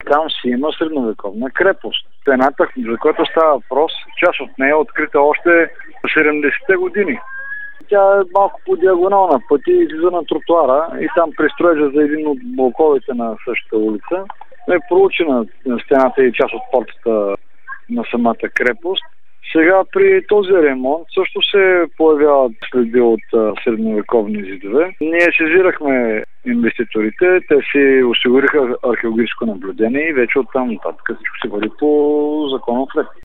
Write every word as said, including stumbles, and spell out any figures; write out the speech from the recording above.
там си има средновековна крепост. Стената, за която става въпрос, част от нея е открита още в седемдесетте години. Тя е малко по диагонал на пъти, излиза на тротуара и там при строежа за един от блоковете на същата улица е проучена стената и част от портата на самата крепост. Сега при този ремонт също се появяват следи от средновековни зидове. Ние сезирахме инвеститорите, те си осигуриха археологическо наблюдение и вече оттам нататък всичко се върви по законов ред.